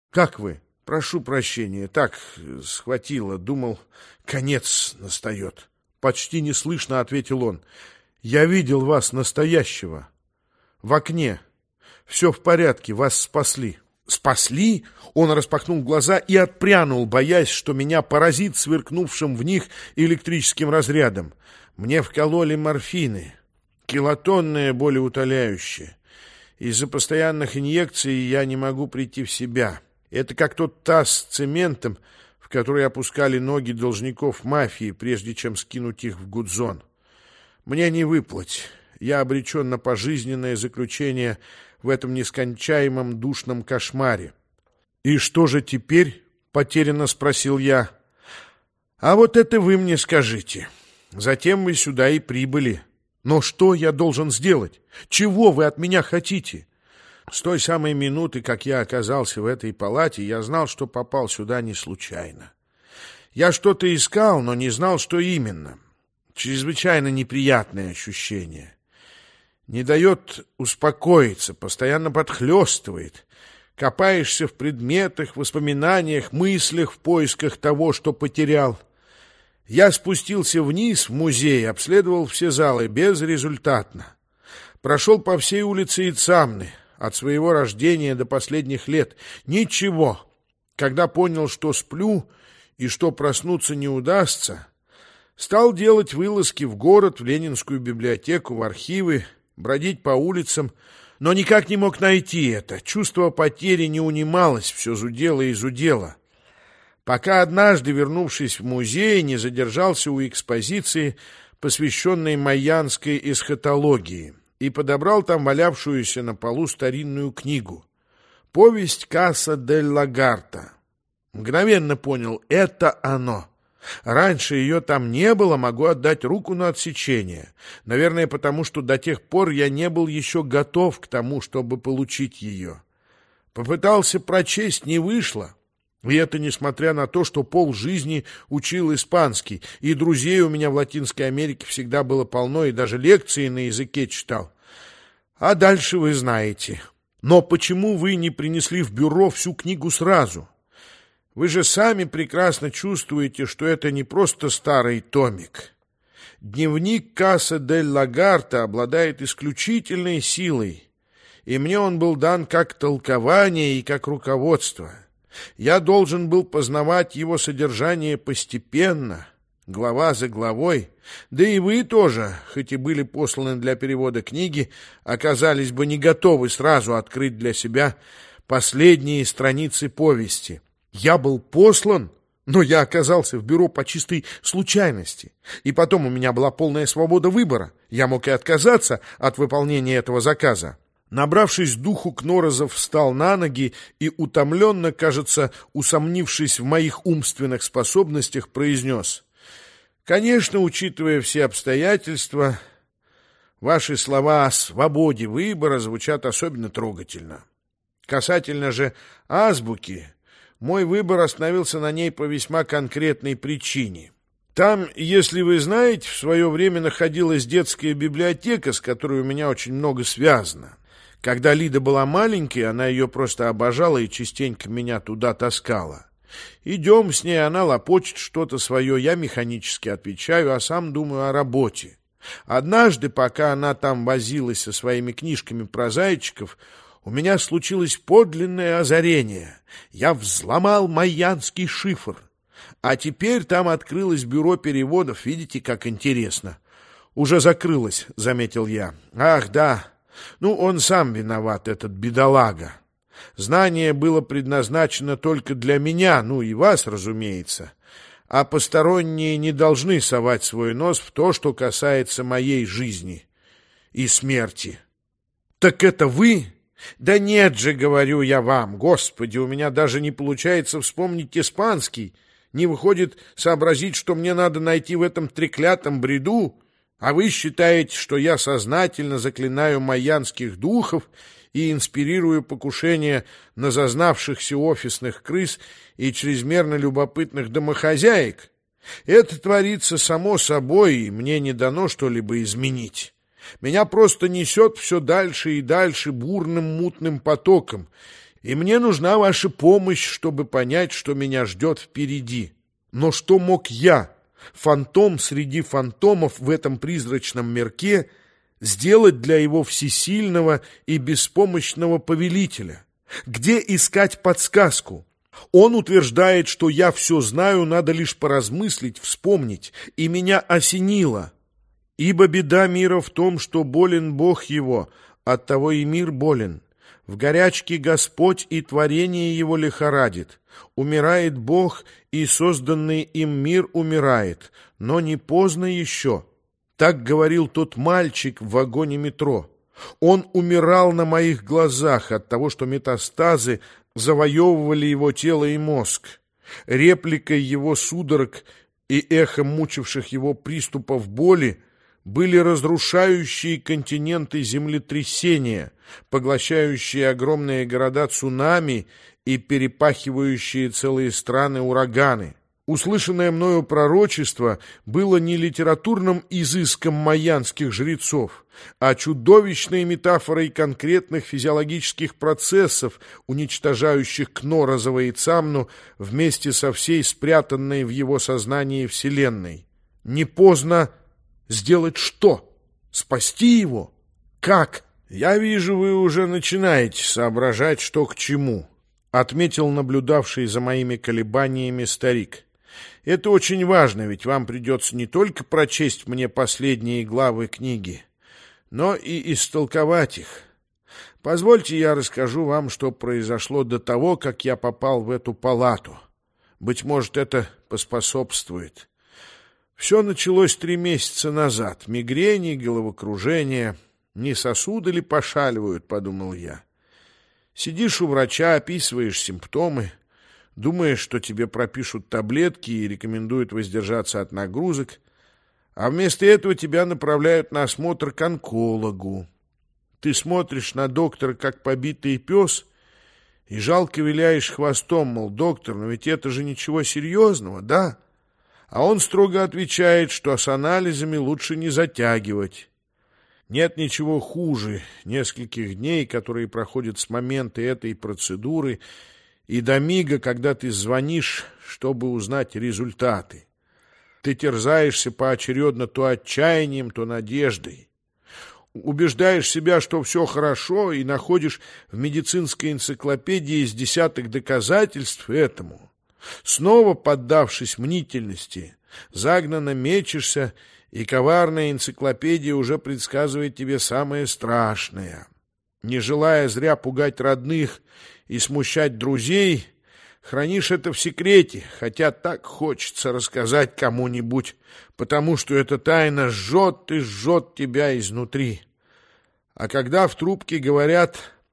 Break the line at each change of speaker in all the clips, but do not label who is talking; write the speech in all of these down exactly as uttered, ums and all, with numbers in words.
Как вы? Прошу прощения, так схватило, думал, конец настает. Почти неслышно ответил он. Я видел вас настоящего. В окне. Все в порядке, вас спасли. Спасли? Он распахнул глаза и отпрянул, боясь, что меня поразит сверкнувшим в них электрическим разрядом. Мне вкололи морфины, килотонное болеутоляющее. Из-за постоянных инъекций я не могу прийти в себя. Это как тот таз с цементом, в который опускали ноги должников мафии, прежде чем скинуть их в Гудзон. Мне не выплыть. Я обречен на пожизненное заключение в этом нескончаемом душном кошмаре. «И что же теперь?» — потерянно спросил я. «А вот это вы мне скажите. Затем вы сюда и прибыли. Но что я должен сделать? Чего вы от меня хотите?» С той самой минуты, как я оказался в этой палате, я знал, что попал сюда не случайно. Я что-то искал, но не знал, что именно. Чрезвычайно неприятное ощущение. Не дает успокоиться, постоянно подхлестывает. Копаешься в предметах, воспоминаниях, мыслях в поисках того, что потерял. Я спустился вниз в музей, обследовал все залы безрезультатно. Прошел по всей улице Ицамны, от своего рождения до последних лет. Ничего. Когда понял, что сплю и что проснуться не удастся, стал делать вылазки в город, в Ленинскую библиотеку, в архивы, бродить по улицам, но никак не мог найти это. Чувство потери не унималось, все зудело и зудело. Пока однажды, вернувшись в музей, не задержался у экспозиции, посвященной майянской эсхатологии, и подобрал там валявшуюся на полу старинную книгу. Повесть Каса дель Лагарта. Мгновенно понял — это оно. Раньше ее там не было, могу отдать руку на отсечение. Наверное, потому что до тех пор я не был еще готов к тому, чтобы получить ее. Попытался прочесть, не вышло. И это несмотря на то, что полжизни учил испанский, и друзей у меня в Латинской Америке всегда было полно, и даже лекции на языке читал. А дальше вы знаете. Но почему вы не принесли в бюро всю книгу сразу? Вы же сами прекрасно чувствуете, что это не просто старый томик. Дневник Каса дель Лагарта обладает исключительной силой, и мне он был дан как толкование и как руководство. Я должен был познавать его содержание постепенно, глава за главой, да и вы тоже, хоть и были посланы для перевода книги, оказались бы не готовы сразу открыть для себя последние страницы повести. Я был послан, но я оказался в бюро по чистой случайности, и потом у меня была полная свобода выбора, я мог и отказаться от выполнения этого заказа. Набравшись духу, Кнорозов встал на ноги и, утомленно, кажется, усомнившись в моих умственных способностях, произнес: «Конечно, учитывая все обстоятельства, ваши слова о свободе выбора звучат особенно трогательно. Касательно же азбуки, мой выбор остановился на ней по весьма конкретной причине. Там, если вы знаете, в свое время находилась детская библиотека, с которой у меня очень много связано. Когда Лида была маленькой, она ее просто обожала и частенько меня туда таскала. Идем с ней, она лопочет что-то свое, я механически отвечаю, а сам думаю о работе. Однажды, пока она там возилась со своими книжками про зайчиков, у меня случилось подлинное озарение. Я взломал майянский шифр. А теперь там открылось бюро переводов, видите, как интересно. Уже закрылось, заметил я. Ах, да. Ну, он сам виноват, этот бедолага. Знание было предназначено только для меня, ну и вас, разумеется. А посторонние не должны совать свой нос в то, что касается моей жизни и смерти. Так это вы? Да нет же, говорю я вам, господи, у меня даже не получается вспомнить испанский. Не выходит сообразить, что мне надо найти в этом треклятом бреду. А вы считаете, что я сознательно заклинаю майянских духов и инспирирую покушение на зазнавшихся офисных крыс и чрезмерно любопытных домохозяек? Это творится само собой, и мне не дано что-либо изменить. Меня просто несет все дальше и дальше бурным мутным потоком, И мне нужна ваша помощь, чтобы понять, что меня ждет впереди. Но что мог я, фантом среди фантомов в этом призрачном мирке, сделать для его всесильного и беспомощного повелителя? Где искать подсказку? Он утверждает, что я все знаю, надо лишь поразмыслить, вспомнить, и меня осенило. Ибо беда мира в том, что болен Бог его, оттого и мир болен. В горячке Господь и творение его лихорадит. Умирает Бог, и созданный им мир умирает, но не поздно еще. Так говорил тот мальчик в вагоне метро. Он умирал на моих глазах от того, что метастазы завоевывали его тело и мозг. Репликой его судорог и эхом мучивших его приступов боли были разрушающие континенты землетрясения, поглощающие огромные города цунами и перепахивающие целые страны ураганы. Услышанное мною пророчество было не литературным изыском майянских жрецов, а чудовищной метафорой конкретных физиологических процессов, уничтожающих Кнорозова и Цамну вместе со всей спрятанной в его сознании Вселенной. Не поздно сделать что? Спасти его? Как? Я вижу, вы уже начинаете соображать, что к чему, отметил наблюдавший за моими колебаниями старик. Это очень важно, ведь вам придется не только прочесть мне последние главы книги, но и истолковать их. Позвольте, я расскажу вам, что произошло до того, как я попал в эту палату. Быть может, это поспособствует. Все началось три месяца назад. Мигрени, головокружение. Не сосуды ли пошаливают, подумал я. Сидишь у врача, описываешь симптомы, думаешь, что тебе пропишут таблетки и рекомендуют воздержаться от нагрузок, а вместо этого тебя направляют на осмотр к онкологу. Ты смотришь на доктора, как побитый пес, и жалко виляешь хвостом, мол, доктор, но ведь это же ничего серьезного, да? А он строго отвечает, что с анализами лучше не затягивать. Нет ничего хуже нескольких дней, которые проходят с момента этой процедуры и до мига, когда ты звонишь, чтобы узнать результаты. Ты терзаешься поочередно то отчаянием, то надеждой. Убеждаешь себя, что все хорошо, и находишь в медицинской энциклопедии из десяток доказательств этому. Снова поддавшись мнительности, загнанно мечешься, и коварная энциклопедия уже предсказывает тебе самое страшное. Не желая зря пугать родных и смущать друзей, хранишь это в секрете, хотя так хочется рассказать кому-нибудь, потому что эта тайна жжет и жжет тебя изнутри. А когда в трубке говорят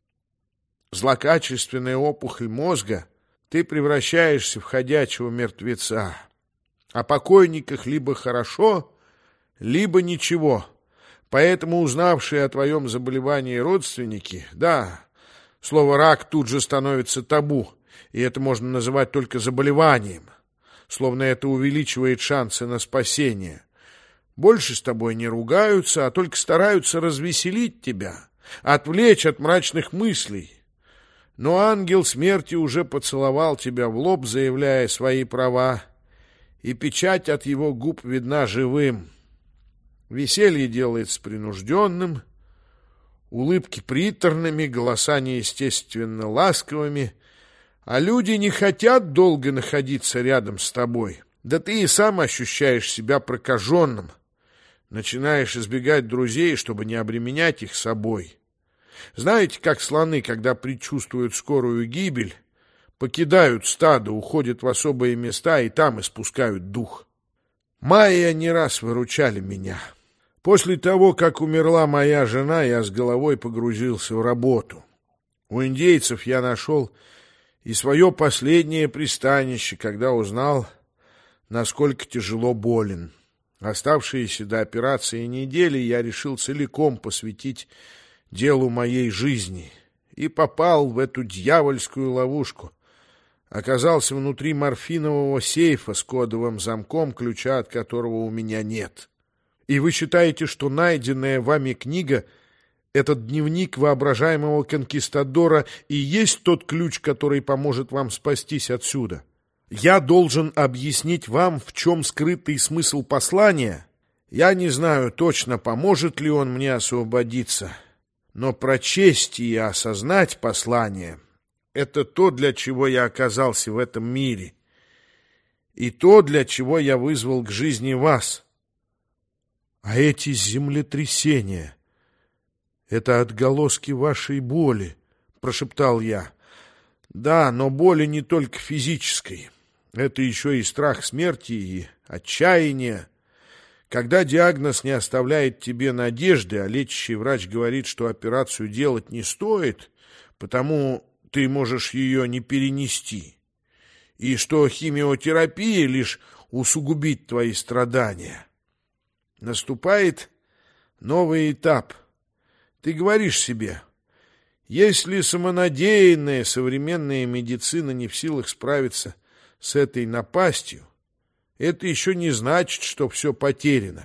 «злокачественная опухоль мозга», ты превращаешься в ходячего мертвеца. О покойниках либо хорошо, либо ничего. Поэтому узнавшие о твоем заболевании родственники, да, слово «рак» тут же становится табу, и это можно называть только заболеванием, словно это увеличивает шансы на спасение. Больше с тобой не ругаются, а только стараются развеселить тебя, отвлечь от мрачных мыслей. Но ангел смерти уже поцеловал тебя в лоб, заявляя свои права, и печать от его губ видна живым. Веселье делается принужденным, улыбки приторными, голоса неестественно ласковыми, а люди не хотят долго находиться рядом с тобой. Да ты и сам ощущаешь себя прокаженным, начинаешь избегать друзей, чтобы не обременять их собой. Знаете, как слоны, когда предчувствуют скорую гибель, покидают стадо, уходят в особые места и там испускают дух. Майя не раз выручали меня. После того, как умерла моя жена, я с головой погрузился в работу. У индейцев я нашел и свое последнее пристанище, когда узнал, насколько тяжело болен. Оставшиеся до операции недели я решил целиком посвятить делу моей жизни и попал в эту дьявольскую ловушку. Оказался внутри морфинового сейфа с кодовым замком, ключа от которого у меня нет. И вы считаете, что найденная вами книга Этот дневник воображаемого конкистадора и есть тот ключ, который поможет вам спастись отсюда. Я должен объяснить вам, в чем скрытый смысл послания. Я не знаю точно, поможет ли он мне освободиться, но прочесть и осознать послание — это то, для чего я оказался в этом мире, и то, для чего я вызвал к жизни вас. А эти землетрясения — это отголоски вашей боли, — прошептал я. Да, но боли не только физической. Это еще и страх смерти, и отчаяние. Когда диагноз не оставляет тебе надежды, а лечащий врач говорит, что операцию делать не стоит, потому ты можешь ее не перенести, и что химиотерапия лишь усугубит твои страдания. Наступает новый этап. Ты говоришь себе: если самонадеянная современная медицина не в силах справиться с этой напастью, это еще не значит, что все потеряно.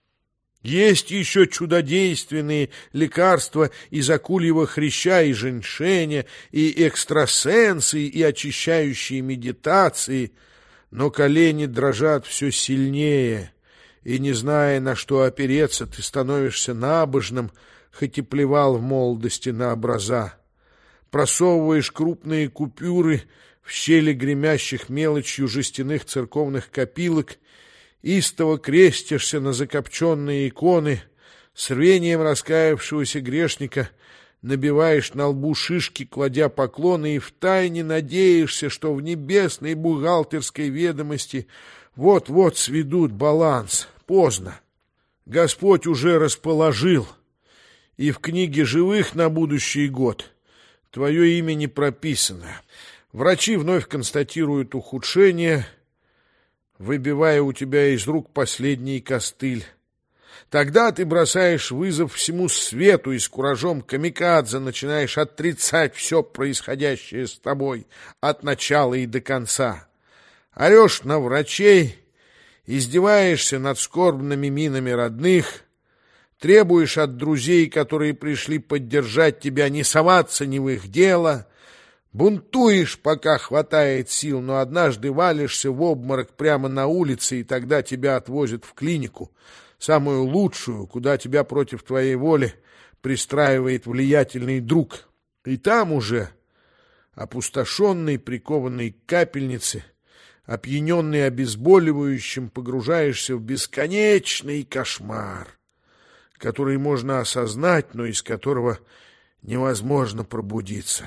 Есть еще чудодейственные лекарства из акульего хряща и женьшеня, и экстрасенсы, и очищающие медитации, но колени дрожат все сильнее, и, не зная, на что опереться, ты становишься набожным, хоть и плевал в молодости на образа. Просовываешь крупные купюры в щели гремящих мелочью жестяных церковных копилок, истово крестишься на закопченные иконы, с рвением раскаявшегося грешника набиваешь на лбу шишки, кладя поклоны, и втайне надеешься, что в небесной бухгалтерской ведомости вот-вот сведут баланс. Поздно. Господь уже расположил, и в книге живых на будущий год твое имя не прописано. Врачи вновь констатируют ухудшение, выбивая у тебя из рук последний костыль. Тогда ты бросаешь вызов всему свету и с куражом камикадзе начинаешь отрицать все происходящее с тобой от начала и до конца. Орешь на врачей, издеваешься над скорбными минами родных, требуешь от друзей, которые пришли поддержать тебя, не соваться ни в их дело, бунтуешь, пока хватает сил, но однажды валишься в обморок прямо на улице, и тогда тебя отвозят в клинику, самую лучшую, куда тебя против твоей воли пристраивает влиятельный друг. И там уже, опустошенный, прикованный к капельнице, опьяненный обезболивающим, погружаешься в бесконечный кошмар, который можно осознать, но из которого невозможно пробудиться.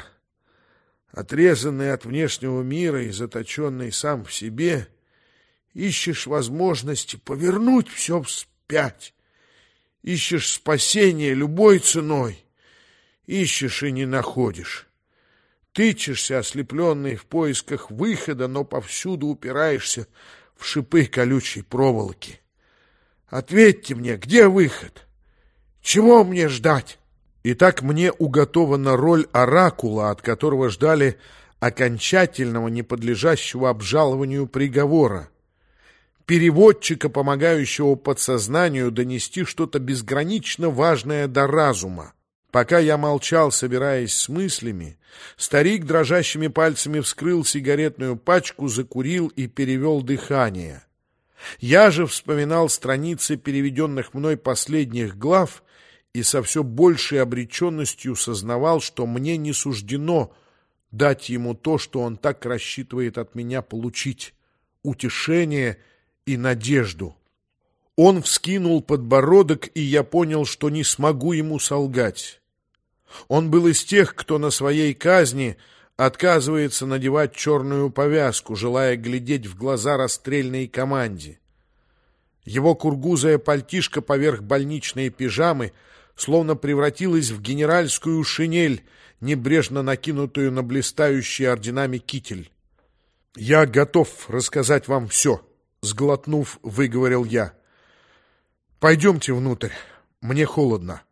Отрезанный от внешнего мира и заточенный сам в себе, ищешь возможности повернуть все вспять, ищешь спасения любой ценой, ищешь и не находишь. Тычешься, ослепленный в поисках выхода, но повсюду упираешься в шипы колючей проволоки. Ответьте мне, где выход? Чего мне ждать? Итак, мне уготована роль оракула, от которого ждали окончательного, не подлежащего обжалованию приговора, переводчика, помогающего подсознанию донести что-то безгранично важное до разума. Пока я молчал, собираясь с мыслями, старик дрожащими пальцами вскрыл сигаретную пачку, закурил и перевел дыхание. Я же вспоминал страницы переведенных мной последних глав и со все большей обреченностью сознавал, что мне не суждено дать ему то, что он так рассчитывает от меня получить — утешение и надежду. Он вскинул подбородок, и я понял, что не смогу ему солгать. Он был из тех, кто на своей казни отказывается надевать черную повязку, желая глядеть в глаза расстрельной команде. Его кургузая пальтишко поверх больничной пижамы словно превратилась в генеральскую шинель, небрежно накинутую на блистающий орденами китель. «Я готов рассказать вам все», — сглотнув, выговорил я. «Пойдемте внутрь, мне холодно».